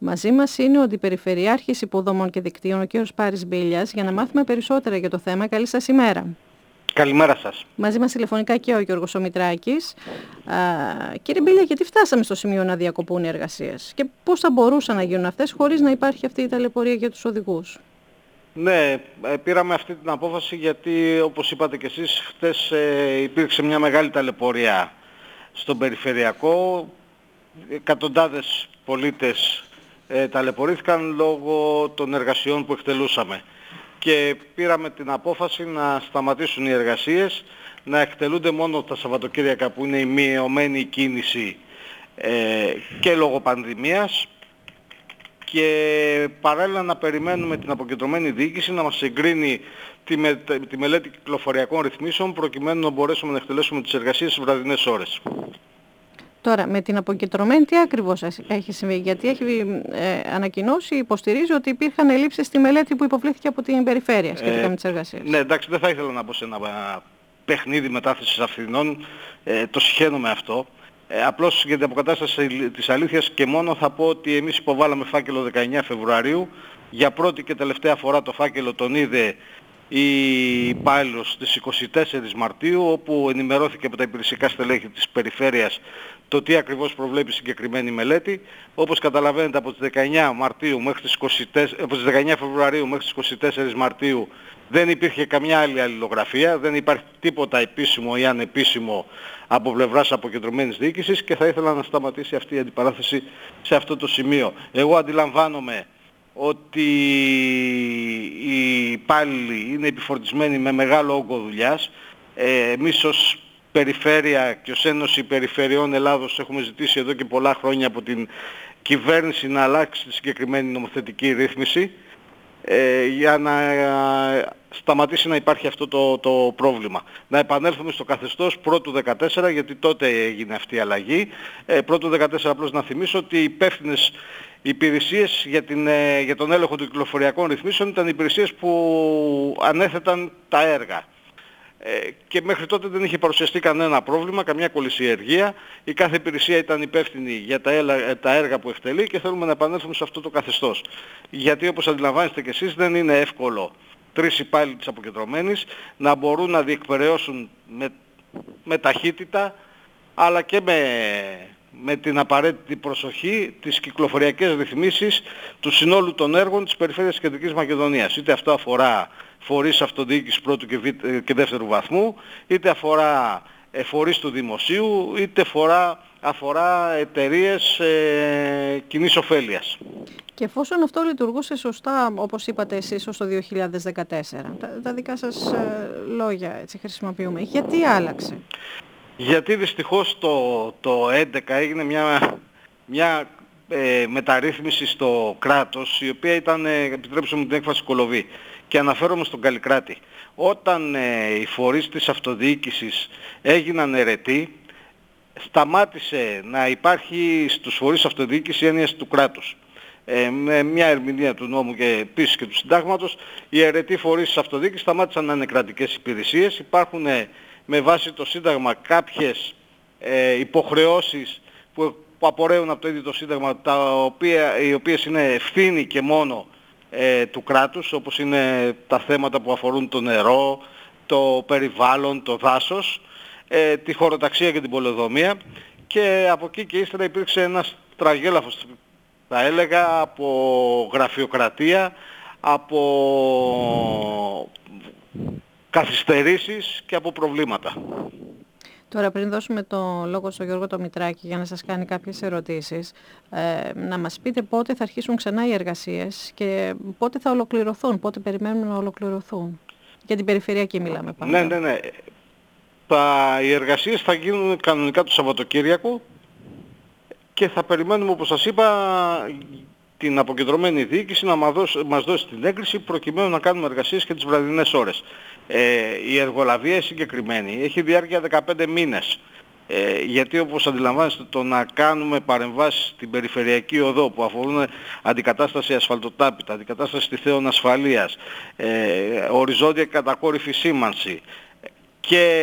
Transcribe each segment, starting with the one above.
Μαζί μας είναι ο Αντιπεριφερειάρχης Υποδομών και Δικτύων, ο κ. Πάρης Μπίλιας, για να μάθουμε περισσότερα για το θέμα. Καλή σας ημέρα. Καλημέρα σας. Μαζί μας τηλεφωνικά και ο Γιώργος Μητράκης. Κύριε Μπίλια, γιατί φτάσαμε στο σημείο να διακοπούν οι εργασίες και πώς θα μπορούσαν να γίνουν αυτές χωρίς να υπάρχει αυτή η ταλαιπωρία για τους οδηγούς? Ναι, πήραμε αυτή την απόφαση γιατί, όπως είπατε και εσείς, χτες υπήρξε μια μεγάλη ταλαιπωρία στον περιφερειακό. Εκατοντάδες πολίτες ταλαιπωρήθηκαν λόγω των εργασιών που εκτελούσαμε. Και πήραμε την απόφαση να σταματήσουν οι εργασίες, να εκτελούνται μόνο τα Σαββατοκύριακα που είναι η μειωμένη κίνηση και λόγω πανδημίας, και παράλληλα να περιμένουμε την αποκεντρωμένη διοίκηση να μας εγκρίνει τη μελέτη κυκλοφοριακών ρυθμίσεων, προκειμένου να μπορέσουμε να εκτελέσουμε τις εργασίες στις βραδινές ώρες. Τώρα, με την αποκεντρωμένη τι ακριβώς έχει συμβεί? Γιατί έχει ανακοινώσει, υποστηρίζει ότι υπήρχαν ελλείψεις στη μελέτη που υποβλήθηκε από την περιφέρεια σχετικά με τις εργασίες. Ναι, εντάξει, δεν θα ήθελα να μπω σε ένα παιχνίδι μετάθεσης ευθυνών, το συχαίνομαι αυτό. Απλώς για την αποκατάσταση της αλήθειας και μόνο θα πω ότι εμείς υποβάλαμε φάκελο 19 Φεβρουαρίου. Για πρώτη και τελευταία φορά το φάκελο τον είδε η υπάλληλος στις 24 Μαρτίου, όπου ενημερώθηκε από τα υπηρεσιακά στελέχη της περιφέρειας το τι ακριβώς προβλέπει η συγκεκριμένη μελέτη. Όπως καταλαβαίνετε, από τις 19 Φεβρουαρίου μέχρι τις 24 Μαρτίου δεν υπήρχε καμιά άλλη αλληλογραφία, δεν υπάρχει τίποτα επίσημο ή ανεπίσημο από πλευράς αποκεντρωμένης διοίκησης, και θα ήθελα να σταματήσει αυτή η αντιπαράθεση σε αυτό το σημείο. Εγώ αντιλαμβάνομαι ότι οι υπάλληλοι είναι επιφορτισμένοι με μεγάλο όγκο δουλειάς. Εμείς ως Περιφέρεια και ως Ένωση Περιφερειών Ελλάδος έχουμε ζητήσει εδώ και πολλά χρόνια από την κυβέρνηση να αλλάξει τη συγκεκριμένη νομοθετική ρύθμιση για να σταματήσει να υπάρχει αυτό το πρόβλημα. Να επανέλθουμε στο καθεστώς πρώτου 14, γιατί τότε έγινε αυτή η αλλαγή. Πρώτου 14, απλώς να θυμίσω ότι οι υπεύθυνες υπηρεσίες για τον έλεγχο των κυκλοφοριακών ρυθμίσεων ήταν υπηρεσίες που ανέθεταν τα έργα. Και μέχρι τότε δεν είχε παρουσιαστεί κανένα πρόβλημα, καμιά κολυσιεργία. Η κάθε υπηρεσία ήταν υπεύθυνη για τα έργα που εκτελεί, και θέλουμε να επανέλθουμε σε αυτό το καθεστώς. Γιατί, όπως αντιλαμβάνεστε και εσείς, δεν είναι εύκολο τρεις υπάλληλοι της αποκεντρωμένης να μπορούν να διεκπεραιώσουν με ταχύτητα, αλλά και με την απαραίτητη προσοχή τις κυκλοφοριακές ρυθμίσεις του συνόλου των έργων της Περιφέρειας της Κεντρικής Μακεδονίας. Είτε αυτό αφορά φορείς αυτοδιοίκησης πρώτου και δεύτερου βαθμού, είτε αφορά φορείς του δημοσίου, είτε αφορά εταιρείες κοινής ωφέλειας. Και εφόσον αυτό λειτουργούσε σωστά, όπως είπατε εσείς, ως το 2014, τα δικά σας λόγια έτσι χρησιμοποιούμε, γιατί άλλαξε? Γιατί δυστυχώς το 2011 έγινε μια μεταρρύθμιση στο κράτος, η οποία ήταν, επιτρέψτε μου την έκφραση, κολοβή. Και αναφέρομαι στον Καλλικράτη. Όταν οι φορείς της αυτοδιοίκησης έγιναν αιρετοί, σταμάτησε να υπάρχει στους φορείς αυτοδιοίκησης η έννοια του κράτους. Με μια ερμηνεία του νόμου και επίσης και του συντάγματος, οι αιρετοί φορείς της αυτοδιοίκησης σταμάτησαν να είναι κρατικές υπηρεσίες. Υπάρχουν με βάση το Σύνταγμα κάποιες υποχρεώσεις που απορρέουν από το ίδιο το Σύνταγμα, οι οποίες είναι ευθύνη και μόνο του κράτους, όπως είναι τα θέματα που αφορούν το νερό, το περιβάλλον, το δάσος, τη χωροταξία και την πολεοδομία. Και από εκεί και ύστερα υπήρξε ένας τραγέλαφος, θα έλεγα, από γραφειοκρατία, από καθυστερήσεις και από προβλήματα. Τώρα, πριν δώσουμε το λόγο στον Γιώργο το Μητράκη για να σας κάνει κάποιες ερωτήσεις, να μας πείτε πότε θα αρχίσουν ξανά οι εργασίες και πότε θα ολοκληρωθούν, πότε περιμένουν να ολοκληρωθούν. Για την περιφερειακή μιλάμε πάντα. Ναι. Οι εργασίες θα γίνουν κανονικά το Σαββατοκύριακο και θα περιμένουμε, όπως σας είπα, την αποκεντρωμένη διοίκηση να μας δώσει την έγκριση προκειμένου να κάνουμε εργασίες και τις βραδινές ώρες. Η εργολαβία συγκεκριμένη έχει διάρκεια 15 μήνες. Γιατί, όπως αντιλαμβάνεστε, το να κάνουμε παρεμβάσεις στην περιφερειακή οδό που αφορούν αντικατάσταση ασφαλτοτάπητα, αντικατάσταση στιθέων ασφαλείας, οριζόντια κατακόρυφη σήμανση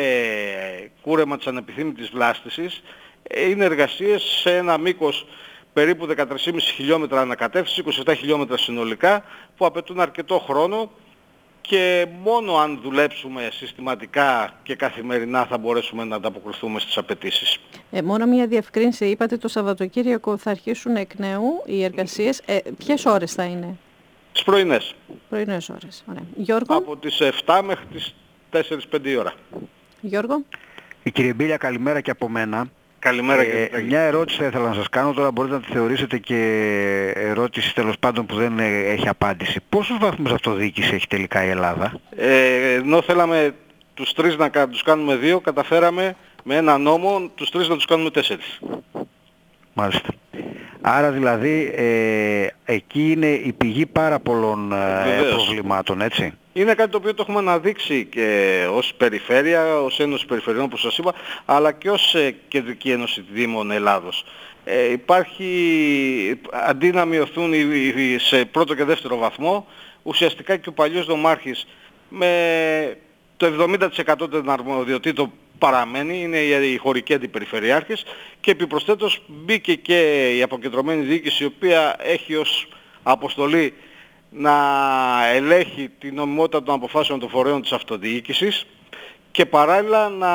και κούρεμα της ανεπιθύμητης βλάστησης, είναι εργασίες σε ένα μήκος περίπου 13,5 χιλιόμετρα ανακατεύθυνση, 27 χιλιόμετρα συνολικά, που απαιτούν αρκετό χρόνο και μόνο αν δουλέψουμε συστηματικά και καθημερινά θα μπορέσουμε να ανταποκριθούμε στις απαιτήσεις. Μόνο μια διευκρίνηση, είπατε το Σαββατοκύριακο θα αρχίσουν εκ νέου οι εργασίες. Ποιες ώρες θα είναι? Τις πρωινές. Πρωινές ώρες. Ωραία. Γιώργο. Από τις 7 μέχρι τις 4-5 ώρα. Γιώργο. Κύριε Μπίλια, καλημέρα και από μένα. Καλημέρα κύριε. Μια ερώτηση θα ήθελα να σας κάνω, τώρα μπορείτε να τη θεωρήσετε και ερώτηση τέλος πάντων που δεν έχει απάντηση. Πόσους βαθμούς αυτοδιοίκηση έχει τελικά η Ελλάδα? Ενώ θέλαμε τους 3 να τους κάνουμε 2, καταφέραμε με ένα νόμο τους 3 να τους κάνουμε 4. Μάλιστα. Άρα δηλαδή εκεί είναι η πηγή πάρα πολλών προβλημάτων, έτσι. Είναι κάτι το οποίο το έχουμε αναδείξει και ως περιφέρεια, ως Ένωση Περιφερειών όπως σας είπα, αλλά και ως Κεντρική Ένωση Δήμων Ελλάδος. Υπάρχει, αντί να μειωθούν σε πρώτο και δεύτερο βαθμό, ουσιαστικά και ο παλιός Δομάρχης με το 70% των αρμοδιοτήτων παραμένει, είναι οι χωρικοί αντιπεριφερειάρχες, και επιπροσθέτως μπήκε και η αποκεντρωμένη διοίκηση, η οποία έχει ως αποστολή να ελέγχει την νομιμότητα των αποφάσεων των φορέων της αυτοδιοίκησης και παράλληλα να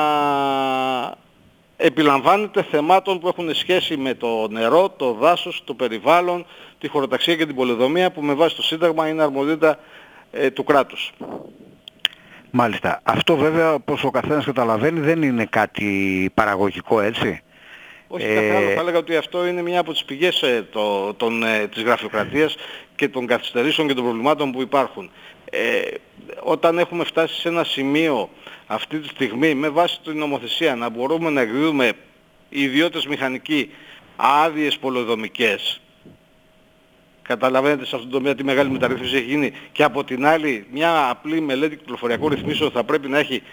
επιλαμβάνεται θεμάτων που έχουν σχέση με το νερό, το δάσος, το περιβάλλον, τη χωροταξία και την πολεοδομία, που με βάση το Σύνταγμα είναι αρμοδιότητα του κράτους. Μάλιστα. Αυτό βέβαια, όπως ο καθένας καταλαβαίνει, δεν είναι κάτι παραγωγικό, έτσι. Όχι κάθε άλλο. Θα έλεγα ότι αυτό είναι μια από τις πηγές της γραφειοκρατίας και των καθυστερήσεων και των προβλημάτων που υπάρχουν. Όταν έχουμε φτάσει σε ένα σημείο αυτή τη στιγμή με βάση την νομοθεσία να μπορούμε να εκδίδουμε οι ιδιώτες μηχανικοί άδειες πολεοδομικές, καταλαβαίνετε σε αυτόν τον τομέα τι μεγάλη μεταρρύθμιση έχει γίνει, και από την άλλη μια απλή μελέτη κυκλοφοριακών ρυθμίσεων θα πρέπει να έχει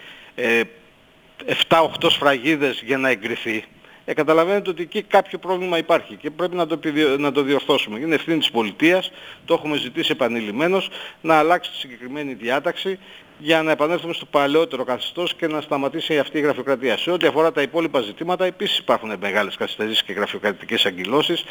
7-8 σφραγίδες για να εγκριθεί. Καταλαβαίνετε ότι εκεί κάποιο πρόβλημα υπάρχει και πρέπει να το διορθώσουμε. Είναι ευθύνη της πολιτείας, το έχουμε ζητήσει επανειλημμένως, να αλλάξει τη συγκεκριμένη διάταξη για να επανέλθουμε στο παλαιότερο καθεστώς και να σταματήσει αυτή η γραφειοκρατία. Σε ό,τι αφορά τα υπόλοιπα ζητήματα, επίσης υπάρχουν μεγάλες καθυστερήσεις και γραφειοκρατικές αγκυλώσεις.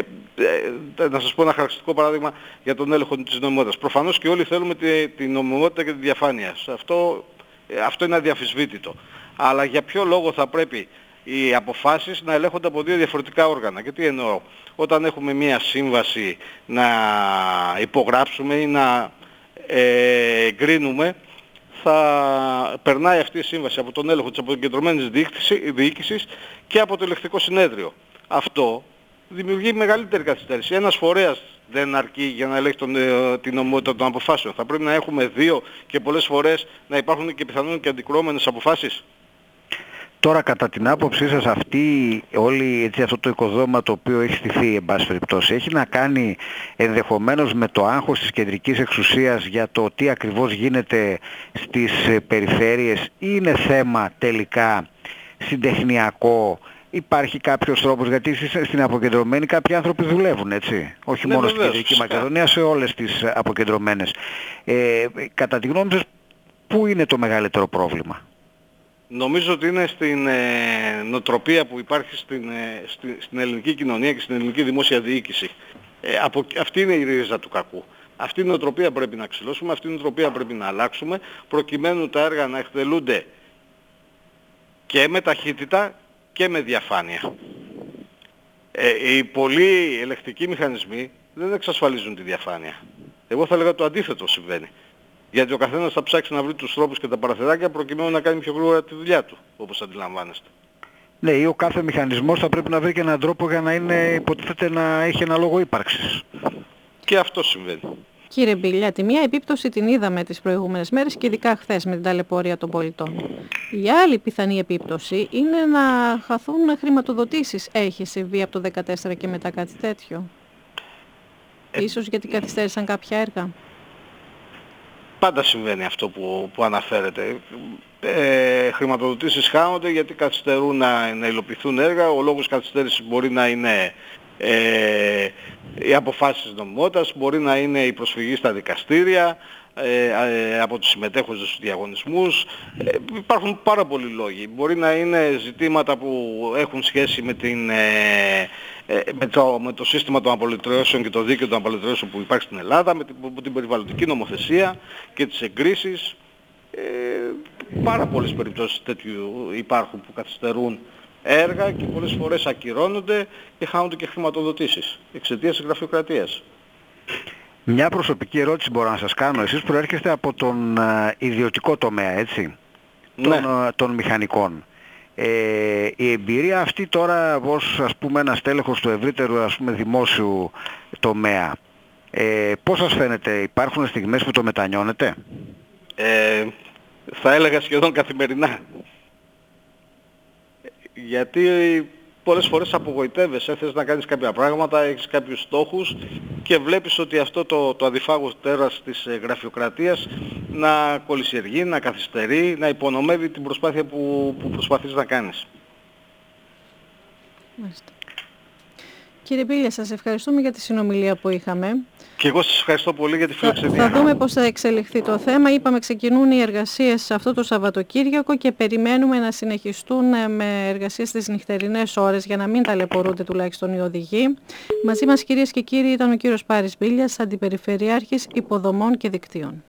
Να σας πω ένα χαρακτηριστικό παράδειγμα για τον έλεγχο της νομιμότητας. Προφανώς και όλοι θέλουμε την νομιμότητα και τη διαφάνεια. Αυτό είναι αδιαφυσβήτητο. Αλλά για ποιο λόγο θα πρέπει οι αποφάσεις να ελέγχονται από 2 διαφορετικά όργανα? Και τι εννοώ? Όταν έχουμε μία σύμβαση να υπογράψουμε ή να εγκρίνουμε, θα περνάει αυτή η σύμβαση από τον έλεγχο της αποκεντρωμένης διοίκησης και από το ελεγκτικό συνέδριο. Αυτό δημιουργεί μεγαλύτερη καθυστέρηση. Ένας φορέας δεν αρκεί για να ελέγχει την νομιμότητα των αποφάσεων. Θα πρέπει να έχουμε 2 και πολλές φορές να υπάρχουν και πιθανόν και αντικρουόμενες αποφάσεις. Τώρα κατά την άποψή σας αυτό το οικοδόμημα το οποίο έχει στηθεί, εν πάση περιπτώσει, έχει να κάνει ενδεχομένως με το άγχος της κεντρικής εξουσίας για το τι ακριβώς γίνεται στις περιφέρειες, ή είναι θέμα τελικά συντεχνιακό? Υπάρχει κάποιος τρόπος, γιατί στην αποκεντρωμένη κάποιοι άνθρωποι δουλεύουν, έτσι, όχι μόνο στην Κεντρική Μακεδονία, σε όλες τις αποκεντρωμένες. Κατά τη γνώμη σας, πού είναι το μεγαλύτερο πρόβλημα? Νομίζω ότι είναι στην νοοτροπία που υπάρχει στην ελληνική κοινωνία και στην ελληνική δημόσια διοίκηση. Αυτή είναι η ρίζα του κακού. Αυτή η νοοτροπία πρέπει να ξυλώσουμε, αυτή η νοοτροπία πρέπει να αλλάξουμε, προκειμένου τα έργα να εκτελούνται και με ταχύτητα και με διαφάνεια. Οι πολλοί ελεγκτικοί μηχανισμοί δεν εξασφαλίζουν τη διαφάνεια. Εγώ θα έλεγα το αντίθετο συμβαίνει. Γιατί ο καθένας θα ψάξει να βρει τους τρόπους και τα παραθυράκια προκειμένου να κάνει πιο γρήγορα τη δουλειά του, όπως αντιλαμβάνεστε. Ναι, ή ο κάθε μηχανισμός θα πρέπει να βρει και έναν τρόπο για να υποτίθεται να έχει ένα λόγο ύπαρξης. Και αυτό συμβαίνει. Κύριε Μπίλια, τη μία επίπτωση την είδαμε τις προηγούμενες μέρες και ειδικά χθες με την ταλαιπωρία των πολιτών. Η άλλη πιθανή επίπτωση είναι να χαθούν χρηματοδοτήσεις. Έχει συμβεί από το 2014 και μετά κάτι τέτοιο? Ίσως γιατί καθυστέρησαν κάποια έργα. Πάντα συμβαίνει αυτό που αναφέρετε. Χρηματοδοτήσεις χάνονται γιατί καθυστερούν να υλοποιηθούν έργα. Ο λόγος καθυστέρησης μπορεί να είναι οι αποφάσεις νομιμότητας, μπορεί να είναι η προσφυγή στα δικαστήρια από τους συμμετέχοντες στους διαγωνισμούς. Υπάρχουν πάρα πολλοί λόγοι. Μπορεί να είναι ζητήματα που έχουν σχέση με την με το σύστημα των απολυτρώσεων και το δίκαιο των απολυτρώσεων που υπάρχει στην Ελλάδα, με την περιβαλλοντική νομοθεσία και τις εγκρίσεις. Πάρα πολλές περιπτώσεις τέτοιου υπάρχουν που καθυστερούν έργα και πολλές φορές ακυρώνονται και χάνονται και χρηματοδοτήσεις εξαιτίας της γραφειοκρατίας. Μια προσωπική ερώτηση μπορώ να σας κάνω. Εσείς προέρχεστε από τον ιδιωτικό τομέα, έτσι, Ναι. των μηχανικών. Η εμπειρία αυτή τώρα ως, ας πούμε, ένας τέλεχος του ευρύτερου, ας πούμε, δημόσιου τομέα, πώς σας φαίνεται, υπάρχουν στιγμές που το μετανιώνετε? Θα έλεγα σχεδόν καθημερινά. Γιατί πολλές φορές απογοητεύεσαι, θες να κάνεις κάποια πράγματα, έχεις κάποιους στόχους και βλέπεις ότι αυτό το αδιφάγος τέρας της γραφειοκρατίας να κολυσιεργεί, να καθυστερεί, να υπονομεύει την προσπάθεια που προσπαθείς να κάνεις. Μάλιστα. Κύριε Μπίλια, σας ευχαριστούμε για τη συνομιλία που είχαμε. Και εγώ σας ευχαριστώ πολύ για τη φιλοξενία. Θα δούμε πώς θα εξελιχθεί το θέμα. Είπαμε, ξεκινούν οι εργασίες αυτό το Σαββατοκύριακο και περιμένουμε να συνεχιστούν με εργασίες στις νυχτερινές ώρες για να μην ταλαιπωρούνται τουλάχιστον οι οδηγοί. Μαζί μας, κυρίες και κύριοι, ήταν ο κύριος Πάρης Μπίλιας, Αντιπεριφερειάρχης Υποδομών και Δικτύων.